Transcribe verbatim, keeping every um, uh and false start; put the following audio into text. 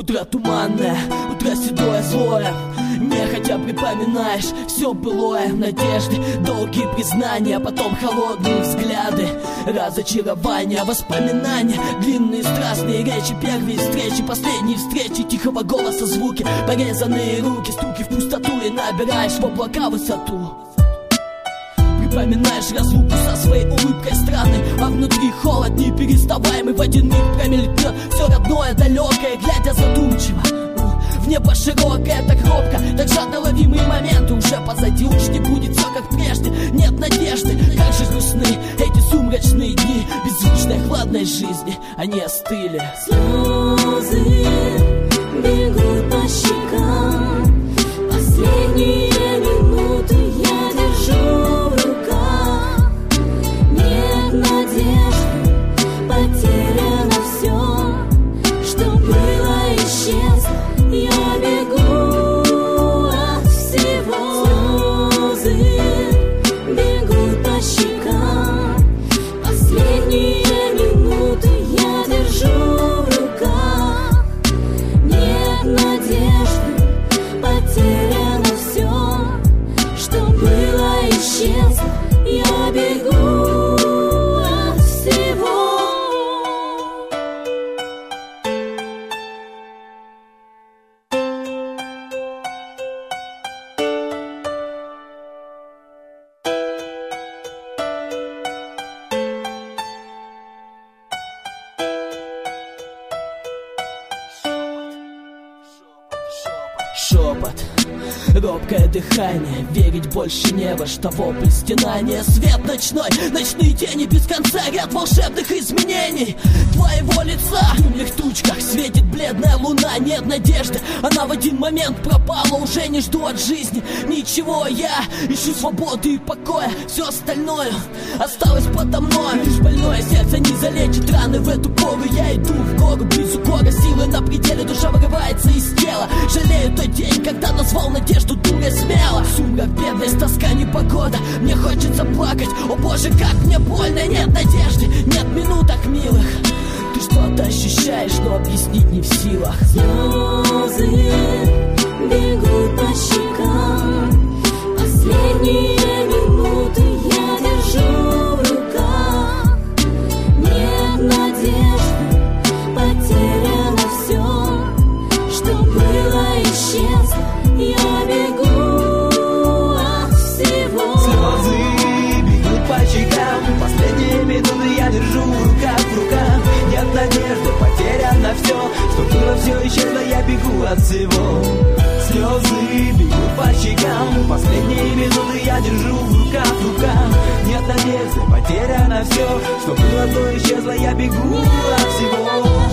Утро туманное, утро седое, злое. Нехотя припоминаешь все былое. Надежды, долгие признания, потом холодные взгляды, разочарования, воспоминания, длинные страстные речи, первые встречи, последние встречи, тихого голоса звуки, порезанные руки, стуки в пустоту и набираешь в облака высоту. Припоминаешь разлуку со своей улыбкой странной, а внутри холод непереставаемый. В один миг промелькнет все родное, далекое, глядя задумчиво в небо широкое, так робко, так жадно ловимые моменты уже позади, уж не будет все как прежде. Нет надежды, как же грустны эти сумрачные дни беззвучной хладной жизни, они остыли. Слезы бегут по щекам, последние минуты я держу в руках. Нет надежды, потеряно все, что было, исчезло. Я бегу от всего. Слезы бегут по щекам, последние минуты я держу в руках. Нет надежды, потеряно все, что было, исчезло. Я бегу от всего. Шепот, робкое дыхание, верить больше не во что, вопль стенания. Свет ночной, ночные тени без конца, ряд волшебных изменений твоего лица. В темных тучках светит бледная луна, нет надежды, она в один момент пропала. Уже не жду от жизни ничего, я ищу свободы и покоя. Все остальное осталось подо мной, лишь больное сердце не залечит раны. В эту пору я иду в гору, близ укора, силы на пределе, душа вырывается из тела. Жалею тот день, когда назвал надежду дурой смело. Сумрак, бедность, тоска, непогода, мне хочется плакать. О боже, как мне больно, нет надежды, нет минуток милых. Ты что-то ощущаешь, но объяснить не в силах. Слезы бегут по щекам, последние минуты я держу в руках. Нет надежды, потеряно все, что было, исчезло. Я бегу от всего. Слезы бегут по щекам, последние минуты я держу в руках, в руках. Нет надежды, потеряно все, что было, все исчезло. Я бегу от всего. Слезы бегут по щекам, последние минуты я держу в руках, в руках. Нет надежды, потеряно все, что было, то исчезло. Я бегу от всего.